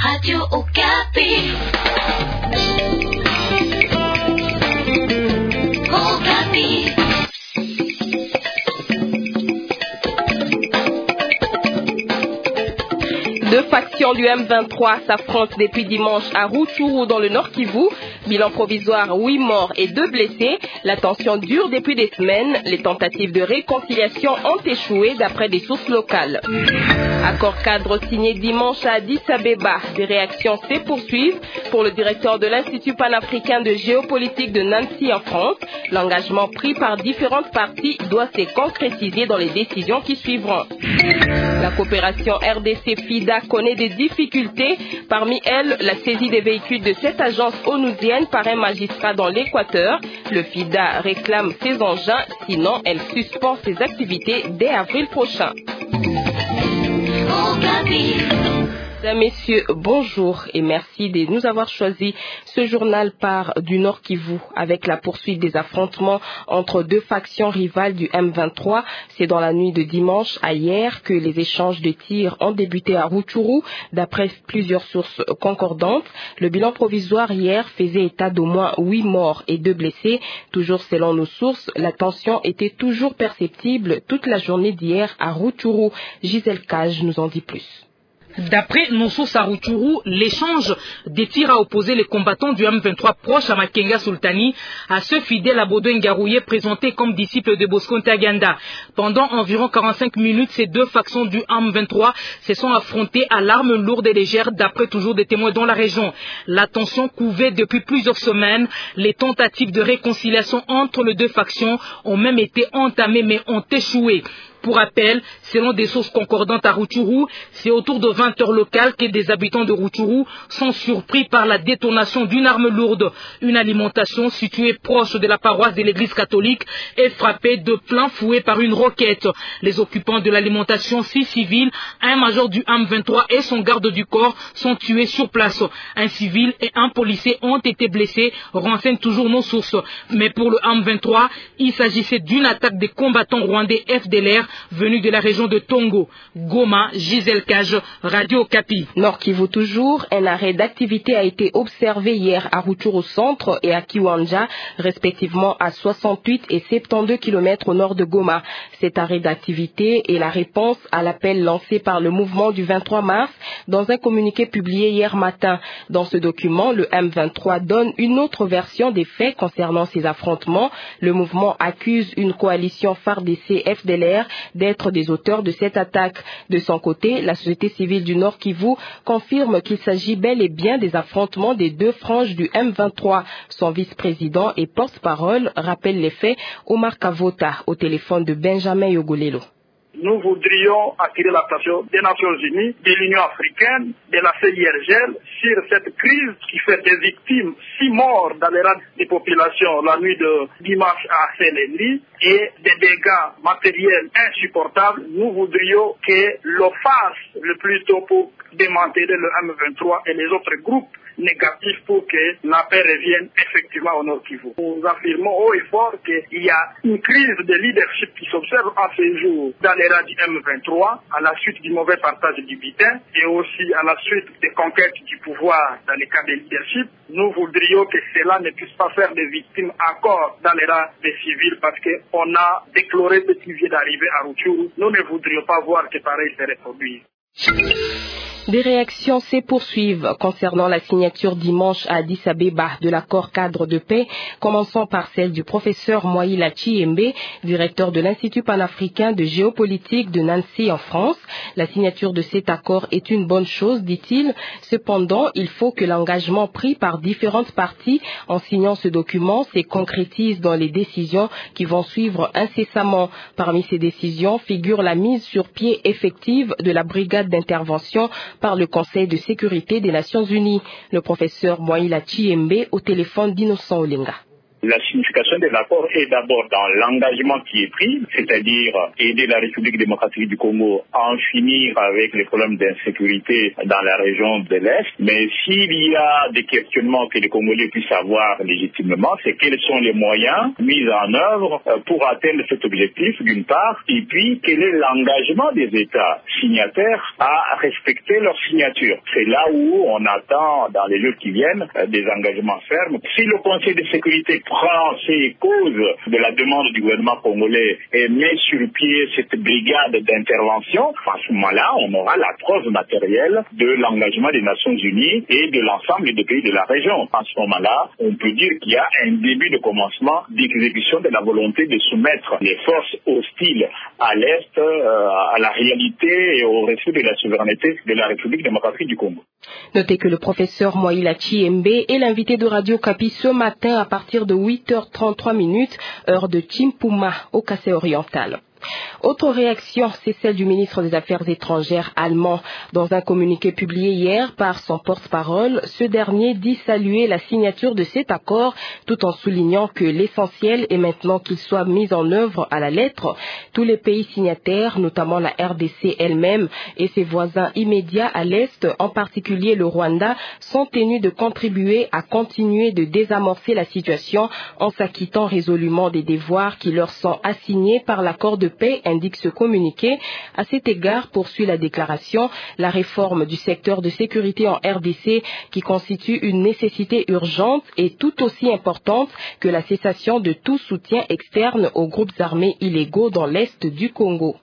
Radio Okapi. Okapi. Deux factions du M23 s'affrontent depuis dimanche à Rutshuru dans le Nord Kivu. Bilan provisoire, 8 morts et 2 blessés. La tension dure depuis des semaines. Les tentatives de réconciliation ont échoué d'après des sources locales. Accord cadre signé dimanche à Addis Abeba. Des réactions se poursuivent pour le directeur de l'Institut panafricain de géopolitique de Nancy en France. L'engagement pris par différentes parties doit se concrétiser dans les décisions qui suivront. La coopération RDC-FIDA connaît des difficultés. Parmi elles, la saisie des véhicules de cette agence onusienne par un magistrat dans l'Équateur. Le FIDA réclame ses engins, sinon elle suspend ses activités dès avril prochain. Messieurs, bonjour et merci de nous avoir choisi ce journal par du Nord Kivu avec la poursuite des affrontements entre deux factions rivales du M23. C'est dans la nuit de dimanche à hier que les échanges de tirs ont débuté à Rutshuru d'après plusieurs sources concordantes. Le bilan provisoire hier faisait état d'au moins 8 morts et 2 blessés. Toujours selon nos sources, la tension était toujours perceptible toute la journée d'hier à Rutshuru. Gisèle Cage nous en dit plus. D'après nos sources à Rutshuru, l'échange des tirs a opposé les combattants du M23 proches à Makenga Sultani à ceux fidèles à Bodo Ngarouye présentés comme disciples de Bosco Ntaganda. Pendant environ 45 minutes, ces deux factions du M23 se sont affrontées à l'arme lourde et légère d'après toujours des témoins dans la région. La tension couvait depuis plusieurs semaines. Les tentatives de réconciliation entre les deux factions ont même été entamées mais ont échoué. Pour rappel, selon des sources concordantes à Rutshuru, c'est autour de 20 heures locales que des habitants de Rutshuru sont surpris par la détonation d'une arme lourde. Une alimentation située proche de la paroisse de l'église catholique est frappée de plein fouet par une roquette. Les occupants de l'alimentation, 6 civils, un major du M23 et son garde du corps sont tués sur place. Un civil et un policier ont été blessés, renseignent toujours nos sources. Mais pour le M23, il s'agissait d'une attaque des combattants rwandais FDLR venu de la région de Tongo. Goma, Gisèle Cage, Radio Okapi. Nord Kivu toujours, un arrêt d'activité a été observé hier à Rutshuru centre et à Kiwanja, respectivement à 68 et 72 km au nord de Goma. Cet arrêt d'activité est la réponse à l'appel lancé par le mouvement du 23 mars dans un communiqué publié hier matin. Dans ce document, le M23 donne une autre version des faits concernant ces affrontements. Le mouvement accuse une coalition FARDC-FDLR d'être des auteurs de cette attaque. De son côté, la société civile du Nord Kivu confirme qu'il s'agit bel et bien des affrontements des deux franges du M23. Son vice-président et porte-parole rappelle les faits. Omar Kavota au téléphone de Benjamin Yogolelo. Nous voudrions attirer l'attention des Nations Unies, de l'Union africaine, de la CIRGL sur cette crise qui fait des victimes, 6 morts dans les rangs des populations la nuit de dimanche à Séléndi et des dégâts matériels insupportables. Nous voudrions que l'on fasse le plus tôt pour démanteler le M23 et les autres groupes négatifs pour que la paix revienne effectivement au Nord Kivu. Nous affirmons haut et fort qu'il y a une crise de leadership qui s'observe en ces jours dans les rangs du M23 à la suite du mauvais partage du butin et aussi à la suite des conquêtes du pouvoir dans les cas de leadership. Nous voudrions que cela ne puisse pas faire des victimes encore dans les rangs des civils parce qu'on a déclaré ce qui vient d'arriver à Rutshuru. Nous ne voudrions pas voir que pareil se reproduise. Des réactions se poursuivent concernant la signature dimanche à Addis Abeba de l'accord cadre de paix, commençant par celle du professeur Moïla Chiembe, directeur de l'Institut panafricain de géopolitique de Nancy en France. La signature de cet accord est une bonne chose, dit-il. Cependant, il faut que l'engagement pris par différentes parties en signant ce document se concrétise dans les décisions qui vont suivre incessamment. Parmi ces décisions figure la mise sur pied effective de la brigade d'intervention par le Conseil de sécurité des Nations Unies. Le professeur Moïla Chiembe au téléphone d'Innocent Olenga. La signification de l'accord est d'abord dans l'engagement qui est pris, c'est-à-dire aider la République démocratique du Congo à en finir avec les problèmes d'insécurité dans la région de l'Est. Mais s'il y a des questionnements que les Congolais puissent avoir légitimement, c'est quels sont les moyens mis en œuvre pour atteindre cet objectif d'une part, et puis quel est l'engagement des États signataires à respecter leur signature. C'est là où on attend dans les jours qui viennent des engagements fermes. Si le Conseil de sécurité prend ses causes de la demande du gouvernement congolais et met sur pied cette brigade d'intervention, à ce moment-là, on aura la preuve matérielle de l'engagement des Nations Unies et de l'ensemble des pays de la région. À ce moment-là, on peut dire qu'il y a un début de commencement d'exécution de la volonté de soumettre les forces hostiles à l'Est, à la réalité et au respect de la souveraineté de la République démocratique du Congo. Notez que le professeur Moïla Chiembe est l'invité de Radio Kapi ce matin à partir de 8h33, heure de Chimpuma, au Kassai oriental. Autre réaction, c'est celle du ministre des Affaires étrangères allemand. Dans un communiqué publié hier par son porte-parole, ce dernier dit saluer la signature de cet accord tout en soulignant que l'essentiel est maintenant qu'il soit mis en œuvre à la lettre. Tous les pays signataires, notamment la RDC elle-même et ses voisins immédiats à l'Est, en particulier le Rwanda, sont tenus de contribuer à continuer de désamorcer la situation en s'acquittant résolument des devoirs qui leur sont assignés par l'accord de paix, indique ce communiqué. À cet égard, poursuit la déclaration, la réforme du secteur de sécurité en RDC qui constitue une nécessité urgente et tout aussi importante que la cessation de tout soutien externe aux groupes armés illégaux dans l'Est du Congo.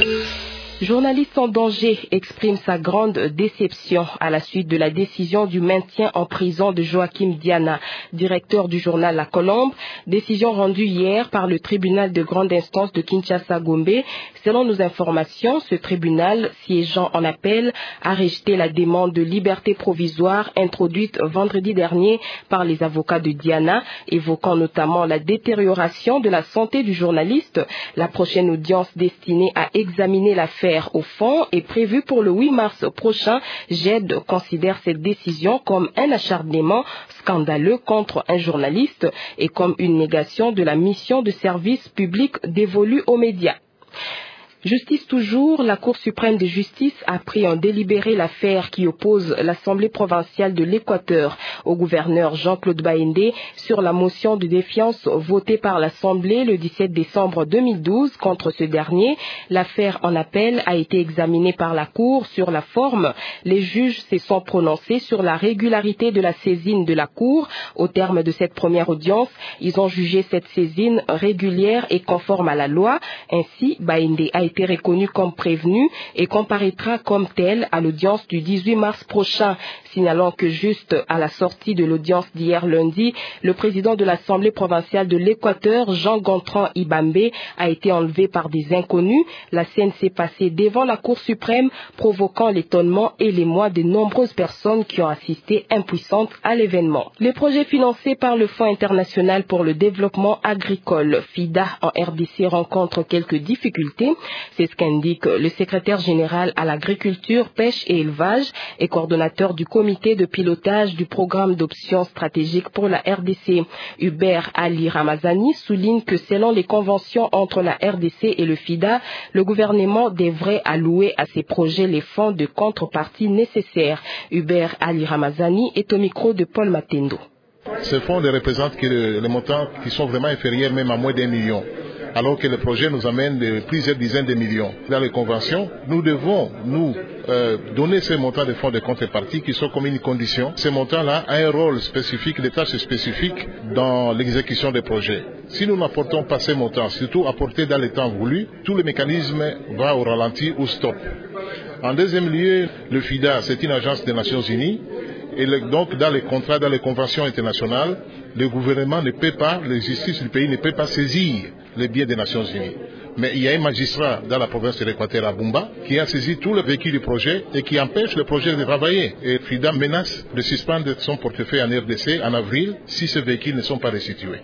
Journaliste en danger exprime sa grande déception à la suite de la décision du maintien en prison de Joachim Diana, directeur du journal La Colombe, décision rendue hier par le tribunal de grande instance de Kinshasa-Gombe. Selon nos informations, ce tribunal, siégeant en appel, a rejeté la demande de liberté provisoire introduite vendredi dernier par les avocats de Diana, évoquant notamment la détérioration de la santé du journaliste. La prochaine audience destinée à examiner l'affaire au fond est prévue pour le 8 mars prochain. GED considère cette décision comme un acharnement scandaleux contre un journaliste et comme une négation de la mission de service public dévolue aux médias. Justice toujours, la Cour suprême de justice a pris en délibéré l'affaire qui oppose l'Assemblée provinciale de l'Équateur au gouverneur Jean-Claude Baïndé sur la motion de défiance votée par l'Assemblée le 17 décembre 2012 contre ce dernier. L'affaire en appel a été examinée par la Cour sur la forme. Les juges se sont prononcés sur la régularité de la saisine de la Cour. Au terme de cette première audience, ils ont jugé cette saisine régulière et conforme à la loi. Ainsi, Baïndé a été reconnu comme prévenu et comparaîtra comme tel à l'audience du 18 mars prochain, signalant que juste à la sortie de l'audience d'hier lundi, le président de l'Assemblée provinciale de l'Équateur, Jean Gontran Ibambe, a été enlevé par des inconnus. La scène s'est passée devant la Cour suprême, provoquant l'étonnement et l'émoi de nombreuses personnes qui ont assisté impuissantes à l'événement. Les projets financés par le Fonds international pour le développement agricole, FIDA, en RDC rencontrent quelques difficultés. C'est ce qu'indique le secrétaire général à l'agriculture, pêche et élevage et coordonnateur du comité de pilotage du programme d'options stratégiques pour la RDC. Hubert Ali Ramazani souligne que selon les conventions entre la RDC et le FIDA, le gouvernement devrait allouer à ces projets les fonds de contrepartie nécessaires. Hubert Ali Ramazani est au micro de Paul Matendo. Ces fonds ne représentent que les montants qui sont vraiment inférieurs même à moins d'1 million. Alors que le projet nous amène de plusieurs dizaines de millions. Dans les conventions, nous devons donner ces montants de fonds de contrepartie qui sont comme une condition. Ces montants-là ont un rôle spécifique, des tâches spécifiques dans l'exécution des projets. Si nous n'apportons pas ces montants, surtout apportés dans les temps voulus, tout le mécanisme va au ralenti ou stop. En deuxième lieu, le FIDA, c'est une agence des Nations Unies. Et donc, dans les contrats, dans les conventions internationales, le gouvernement ne peut pas, la justice du pays ne peut pas saisir les biens des Nations Unies. Mais il y a un magistrat dans la province de l'Équateur à Bumba qui a saisi tout le véhicule du projet et qui empêche le projet de travailler. Et FIDA menace de suspendre son portefeuille en RDC en avril si ces véhicules ne sont pas restitués.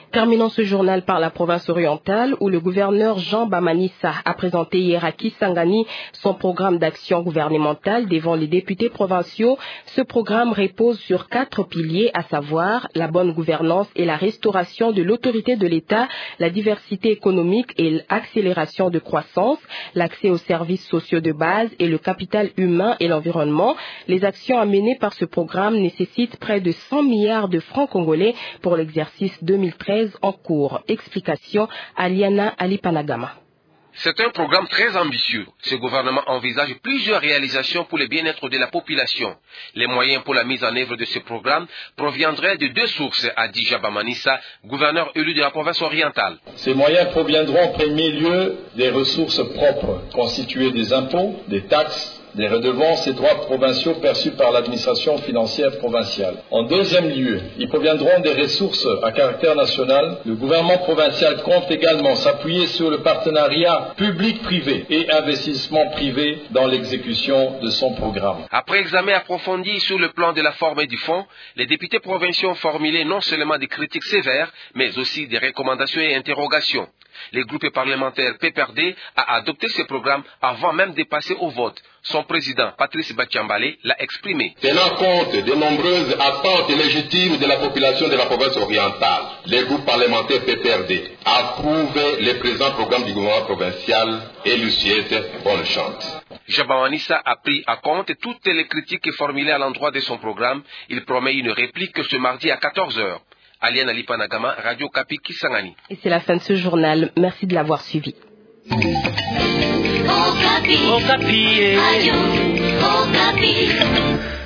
Terminons ce journal par la province orientale où le gouverneur Jean Bamanissa a présenté hier à Kisangani son programme d'action gouvernementale devant les députés provinciaux. Ce programme repose sur 4 piliers, à savoir la bonne gouvernance et la restauration de l'autorité de l'État, la diversité économique et l'accélération de croissance, l'accès aux services sociaux de base et le capital humain et l'environnement. Les actions à mener par ce programme nécessitent près de 100 milliards de francs congolais pour l'exercice 2013 en cours. Explication Aliana Alipanagama. C'est un programme très ambitieux. Ce gouvernement envisage plusieurs réalisations pour le bien-être de la population. Les moyens pour la mise en œuvre de ce programme proviendraient de 2 sources, a dit Jabamanissa, gouverneur élu de la province orientale. Ces moyens proviendront en premier lieu des ressources propres, constituées des impôts, des taxes, des redevances et droits provinciaux perçus par l'administration financière provinciale. En deuxième lieu, ils proviendront des ressources à caractère national. Le gouvernement provincial compte également s'appuyer sur le partenariat public-privé et investissement privé dans l'exécution de son programme. Après examen approfondi sur le plan de la forme et du fond, les députés provinciaux ont formulé non seulement des critiques sévères, mais aussi des recommandations et interrogations. Le groupe parlementaire PPRD a adopté ce programme avant même de passer au vote. Son président, Patrice Bachambale, l'a exprimé. Tenant compte des nombreuses attentes légitimes de la population de la province orientale, le groupe parlementaire PPRD approuve le présent programme du gouvernement provincial et lui souhaite bonne chance. Jabamanissa a pris à compte toutes les critiques formulées à l'endroit de son programme. Il promet une réplique ce mardi à 14h. Aliana Lipanagama, Radio Okapi, Kisangani. Et c'est la fin de ce journal. Merci de l'avoir suivi. Okapi. Radio Okapi.